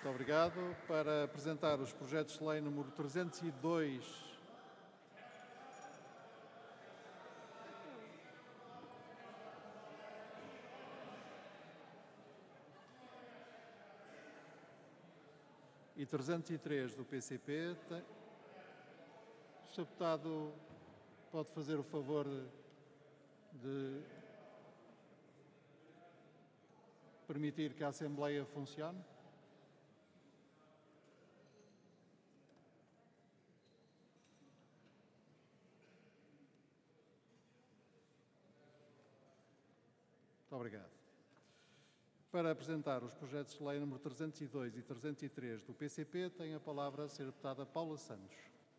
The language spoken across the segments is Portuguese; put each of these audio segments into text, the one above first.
Muito obrigado. Para apresentar os projetos de lei número 302 e 303 do PCP, o Sr. Deputado pode fazer o favor de permitir que a Assembleia funcione? Muito obrigado. Para apresentar os projetos de lei número 302 e 303 do PCP, tem a palavra a Sra. Deputada Paula Santos.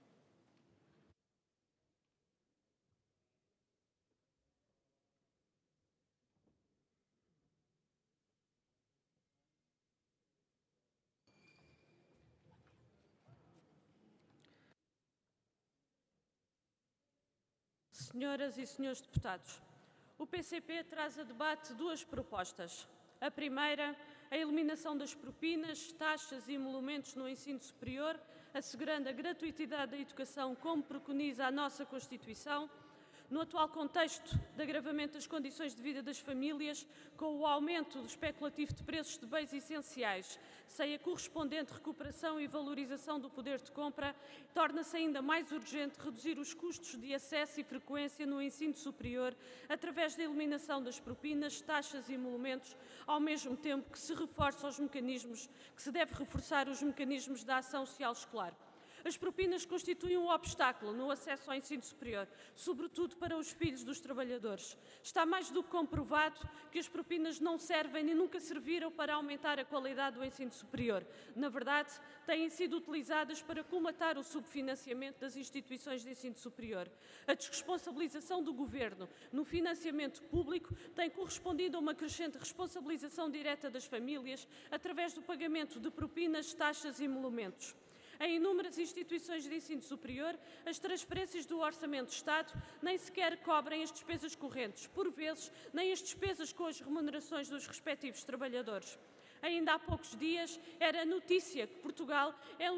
Senhoras e senhores deputados, o PCP traz a debate duas propostas. A primeira, a eliminação das propinas, taxas e emolumentos no ensino superior, assegurando a gratuitidade da educação como preconiza a nossa Constituição. No atual contexto de agravamento das condições de vida das famílias, com o aumento do especulativo de preços de bens essenciais, sem a correspondente recuperação e valorização do poder de compra, torna-se ainda mais urgente reduzir os custos de acesso e frequência no ensino superior através da eliminação das propinas, taxas e emolumentos, ao mesmo tempo que se deve reforçar os mecanismos da ação social escolar. As propinas constituem um obstáculo no acesso ao ensino superior, sobretudo para os filhos dos trabalhadores. Está mais do que comprovado que as propinas não servem nem nunca serviram para aumentar a qualidade do ensino superior. Na verdade, têm sido utilizadas para colmatar o subfinanciamento das instituições de ensino superior. A desresponsabilização do Governo no financiamento público tem correspondido a uma crescente responsabilização direta das famílias através do pagamento de propinas, taxas e emolumentos. Em inúmeras instituições de ensino superior, as transferências do Orçamento de Estado nem sequer cobrem as despesas correntes, por vezes nem as despesas com as remunerações dos respectivos trabalhadores. Ainda há poucos dias era notícia que Portugal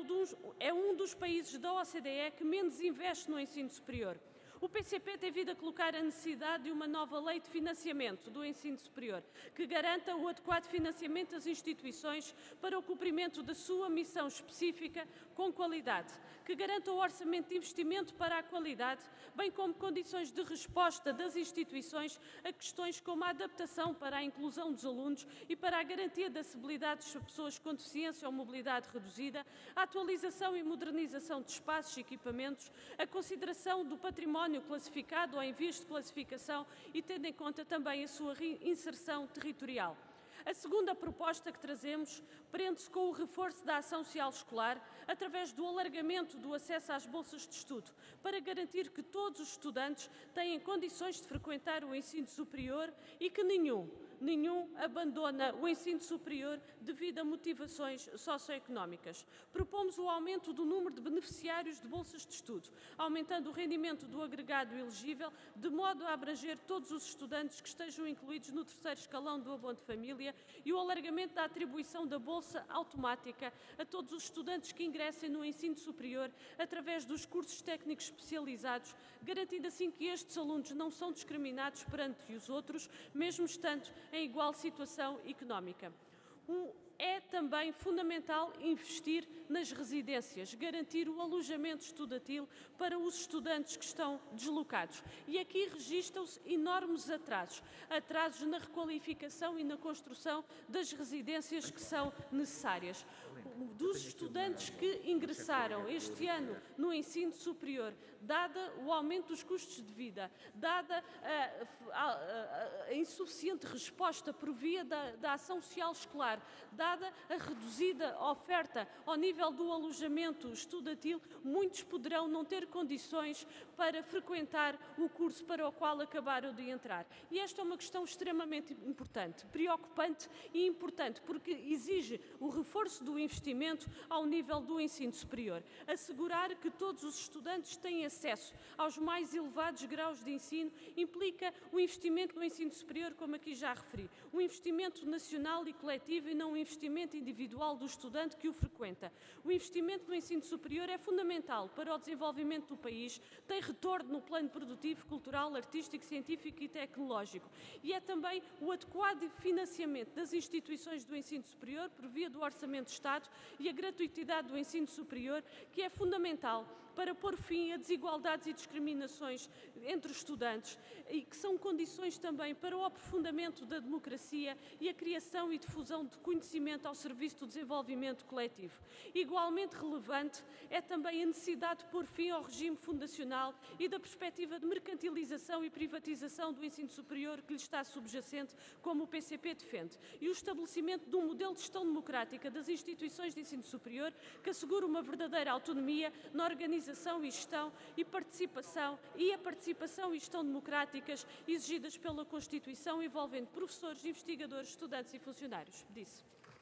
é um dos países da OCDE que menos investe no ensino superior. O PCP tem vindo a colocar a necessidade de uma nova lei de financiamento do ensino superior, que garanta o adequado financiamento das instituições para o cumprimento da sua missão específica com qualidade, que garanta o orçamento de investimento para a qualidade, bem como condições de resposta das instituições a questões como a adaptação para a inclusão dos alunos e para a garantia da acessibilidade das pessoas com deficiência ou mobilidade reduzida, a atualização e modernização de espaços e equipamentos, a consideração do património classificado ou em vias de classificação e tendo em conta também a sua reinserção territorial. A segunda proposta que trazemos prende-se com o reforço da ação social escolar através do alargamento do acesso às bolsas de estudo, para garantir que todos os estudantes têm condições de frequentar o ensino superior e que nenhum abandona o ensino superior devido a motivações socioeconómicas. Propomos o aumento do número de beneficiários de bolsas de estudo, aumentando o rendimento do agregado elegível, de modo a abranger todos os estudantes que estejam incluídos no terceiro escalão do abono de família e o alargamento da atribuição da bolsa automática a todos os estudantes que ingressem no ensino superior através dos cursos técnicos especializados, garantindo assim que estes alunos não são discriminados perante os outros, mesmo estando em igual situação económica. É também fundamental investir nas residências, garantir o alojamento estudantil para os estudantes que estão deslocados. E aqui registram-se enormes atrasos na requalificação e na construção das residências que são necessárias. Dos estudantes que ingressaram este ano no ensino superior, dada o aumento dos custos de vida, dada a insuficiente resposta por via da ação social escolar, dada a reduzida oferta ao nível do alojamento estudantil, muitos poderão não ter condições para frequentar o curso para o qual acabaram de entrar. E esta é uma questão extremamente importante, preocupante e importante, porque exige o reforço do investimento ao nível do ensino superior. Assegurar que todos os estudantes têm acesso aos mais elevados graus de ensino implica o investimento no ensino superior, como aqui já referi, um investimento nacional e coletivo e não um investimento investimento individual do estudante que o frequenta. O investimento no ensino superior é fundamental para o desenvolvimento do país, tem retorno no plano produtivo, cultural, artístico, científico e tecnológico. E é também o adequado financiamento das instituições do ensino superior por via do Orçamento de Estado e a gratuitidade do ensino superior que é fundamental para pôr fim a desigualdades e discriminações entre os estudantes e que são condições também para o aprofundamento da democracia e a criação e difusão de conhecimento ao serviço do desenvolvimento coletivo. Igualmente relevante é também a necessidade de pôr fim ao regime fundacional e da perspectiva de mercantilização e privatização do ensino superior que lhe está subjacente, como o PCP defende, e o estabelecimento de um modelo de gestão democrática das instituições de ensino superior que assegure uma verdadeira autonomia na organização e gestão e participação e gestão democráticas exigidas pela Constituição, envolvendo professores, investigadores, estudantes e funcionários. Disse.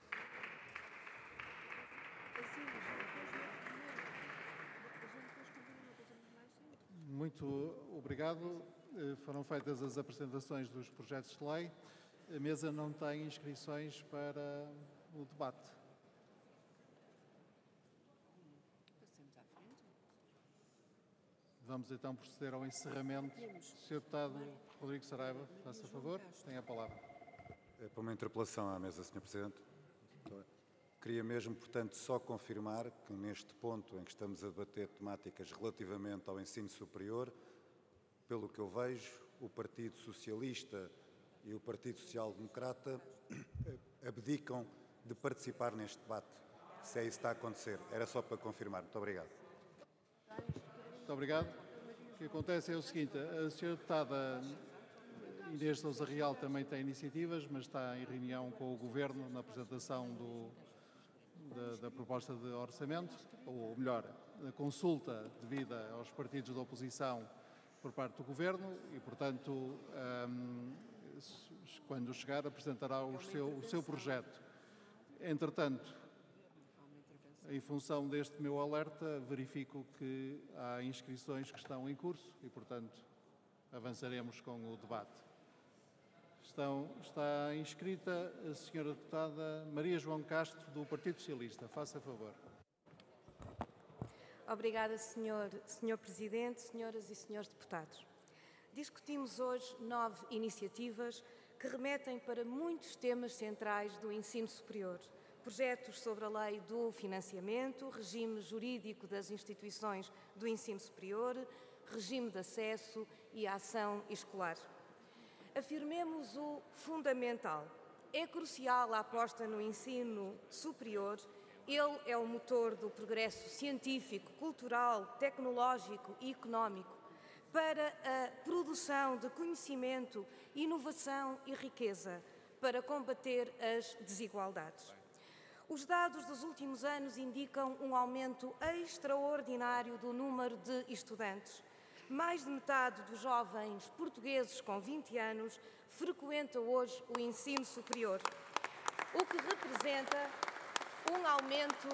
Muito obrigado. Foram feitas as apresentações dos projetos de lei. A mesa não tem inscrições para o debate. Vamos então proceder ao encerramento. Sr. Deputado Rodrigo Saraiva, faça favor, tem a palavra. É para uma interpelação à mesa, Sr. Presidente. Queria mesmo, portanto, só confirmar que neste ponto em que estamos a debater temáticas relativamente ao ensino superior, pelo que eu vejo, o Partido Socialista e o Partido Social Democrata abdicam de participar neste debate. Se é isso que está a acontecer. Era só para confirmar. Muito obrigado. Muito obrigado. O que acontece é o seguinte, a Sra. Deputada Inês Sousa Real também tem iniciativas, mas está em reunião com o Governo na apresentação da proposta de orçamento, ou melhor, a consulta devida aos partidos da oposição por parte do Governo e, portanto, quando chegar apresentará o seu projeto. Entretanto, em função deste meu alerta, verifico que há inscrições que estão em curso e, portanto, avançaremos com o debate. Está inscrita a Sra. Deputada Maria João Castro, do Partido Socialista. Faça favor. Obrigada, Sr. Presidente, senhoras e senhores deputados. Discutimos hoje 9 iniciativas que remetem para muitos temas centrais do ensino superior. Projetos sobre a lei do financiamento, regime jurídico das instituições do ensino superior, regime de acesso e ação escolar. Afirmemos o fundamental. É crucial a aposta no ensino superior. Ele é o motor do progresso científico, cultural, tecnológico e económico para a produção de conhecimento, inovação e riqueza, para combater as desigualdades. Os dados dos últimos anos indicam um aumento extraordinário do número de estudantes. Mais de metade dos jovens portugueses com 20 anos frequenta hoje o ensino superior, o que representa um aumento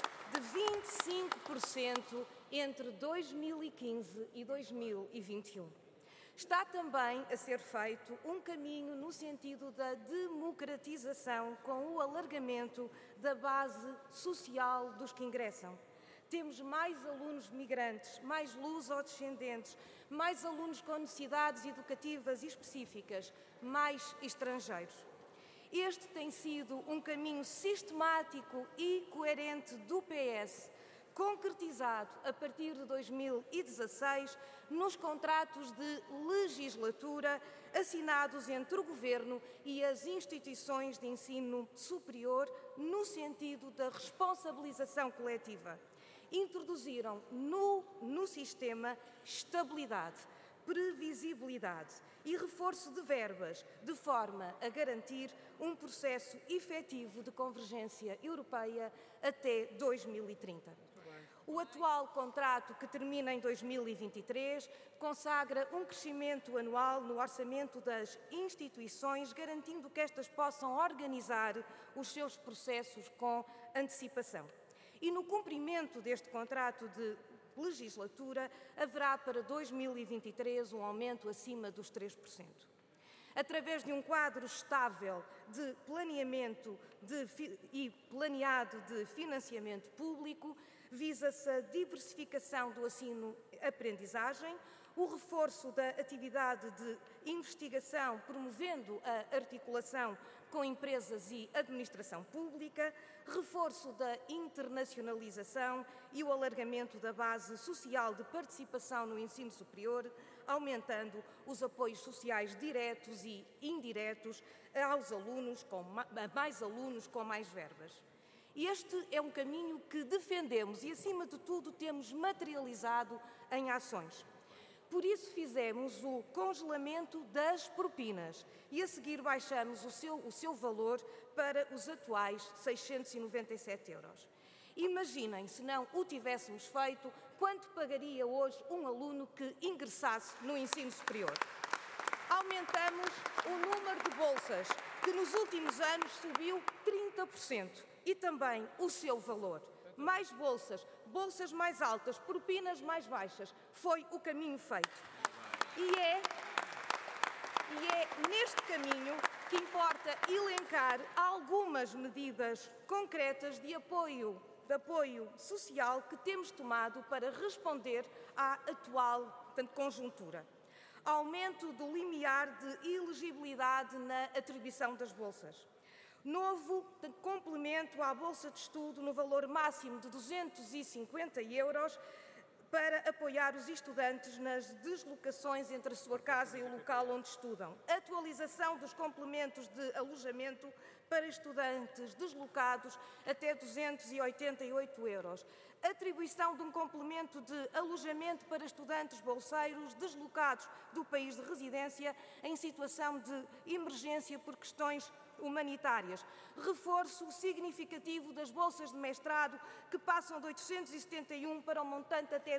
de 25% entre 2015 e 2021. Está também a ser feito um caminho no sentido da democratização com o alargamento da base social dos que ingressam. Temos mais alunos migrantes, mais luso-descendentes, mais alunos com necessidades educativas específicas, mais estrangeiros. Este tem sido um caminho sistemático e coerente do PS, concretizado a partir de 2016 nos contratos de legislatura assinados entre o Governo e as instituições de ensino superior no sentido da responsabilização coletiva. Introduziram no sistema estabilidade, previsibilidade e reforço de verbas, de forma a garantir um processo efetivo de convergência europeia até 2030. O atual contrato, que termina em 2023, consagra um crescimento anual no orçamento das instituições, garantindo que estas possam organizar os seus processos com antecipação. E no cumprimento deste contrato de legislatura, haverá para 2023 um aumento acima dos 3%. Através de um quadro estável de planeamento e planeado de financiamento público, visa-se a diversificação do ensino-aprendizagem, o reforço da atividade de investigação, promovendo a articulação com empresas e administração pública, reforço da internacionalização e o alargamento da base social de participação no ensino superior, aumentando os apoios sociais diretos e indiretos aos alunos, a mais alunos com mais verbas. Este é um caminho que defendemos e, acima de tudo, temos materializado em ações. Por isso fizemos o congelamento das propinas e a seguir baixamos o seu valor para os atuais 697 euros. Imaginem, se não o tivéssemos feito, quanto pagaria hoje um aluno que ingressasse no ensino superior. Aumentamos o número de bolsas, que nos últimos anos subiu 30%, e também o seu valor. Mais bolsas, bolsas mais altas, propinas mais baixas. Foi o caminho feito. E é neste caminho que importa elencar algumas medidas concretas de apoio social que temos tomado para responder à atual conjuntura. Aumento do limiar de elegibilidade na atribuição das bolsas. Novo complemento à Bolsa de Estudo no valor máximo de 250 euros para apoiar os estudantes nas deslocações entre a sua casa e o local onde estudam. Atualização dos complementos de alojamento para estudantes deslocados até 288 euros. Atribuição de um complemento de alojamento para estudantes bolseiros deslocados do país de residência em situação de emergência por questões humanitárias. Reforço significativo das bolsas de mestrado, que passam de 871 para um montante até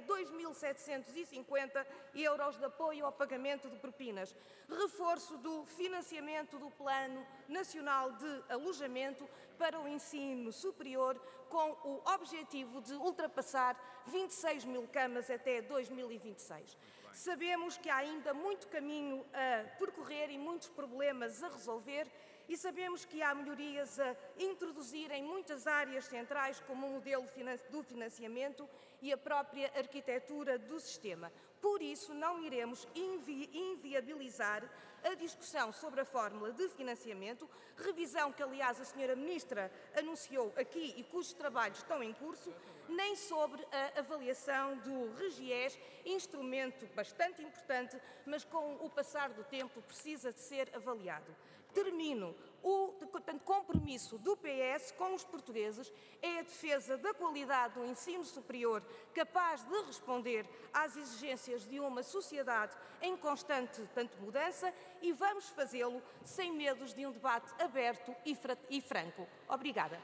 2.750 euros de apoio ao pagamento de propinas. Reforço do financiamento do Plano Nacional de Alojamento para o ensino superior, com o objetivo de ultrapassar 26 mil camas até 2026. Sabemos que há ainda muito caminho a percorrer e muitos problemas a resolver, e sabemos que há melhorias a introduzir em muitas áreas centrais, como o modelo do financiamento e a própria arquitetura do sistema. Por isso, não iremos inviabilizar a discussão sobre a fórmula de financiamento, revisão que, aliás, a Sra. Ministra anunciou aqui e cujos trabalhos estão em curso, nem sobre a avaliação do RGES, instrumento bastante importante, mas com o passar do tempo precisa de ser avaliado. Termino. O compromisso do PS com os portugueses é a defesa da qualidade do ensino superior, capaz de responder às exigências de uma sociedade em constante mudança, e vamos fazê-lo sem medos de um debate aberto e franco. Obrigada.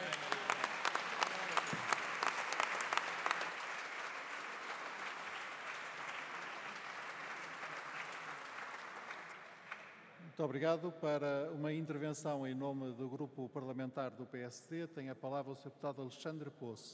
Muito obrigado. Para uma intervenção em nome do Grupo Parlamentar do PSD, tem a palavra o Sr. Deputado Alexandre Poço.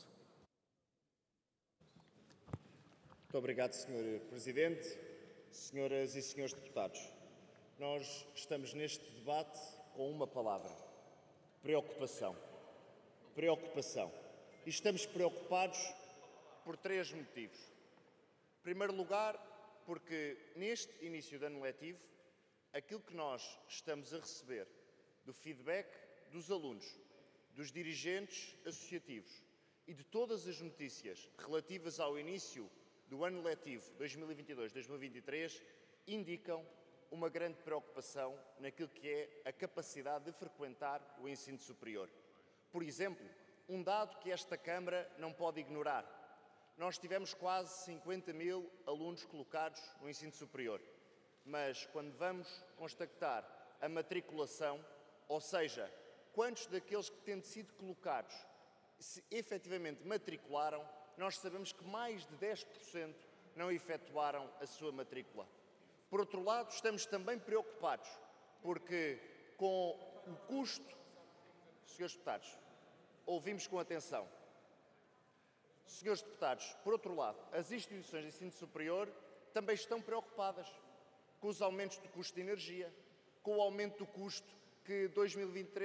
Muito obrigado, Sr. Presidente. Senhoras e senhores deputados, nós estamos neste debate com uma palavra: preocupação. Preocupação. E estamos preocupados por três motivos. Em primeiro lugar, porque neste início de ano letivo, aquilo que nós estamos a receber do feedback dos alunos, dos dirigentes associativos e de todas as notícias relativas ao início do ano letivo 2022-2023 indicam uma grande preocupação naquilo que é a capacidade de frequentar o ensino superior. Por exemplo, um dado que esta Câmara não pode ignorar: nós tivemos quase 50 mil alunos colocados no ensino superior. Mas quando vamos constatar a matriculação, ou seja, quantos daqueles que têm sido colocados se efetivamente matricularam, nós sabemos que mais de 10% não efetuaram a sua matrícula. Por outro lado, estamos também preocupados, porque com o custo... Senhores deputados, ouvimos com atenção. Senhores deputados, por outro lado, as instituições de ensino superior também estão preocupadas com os aumentos do custo de energia, com o aumento do custo que 2023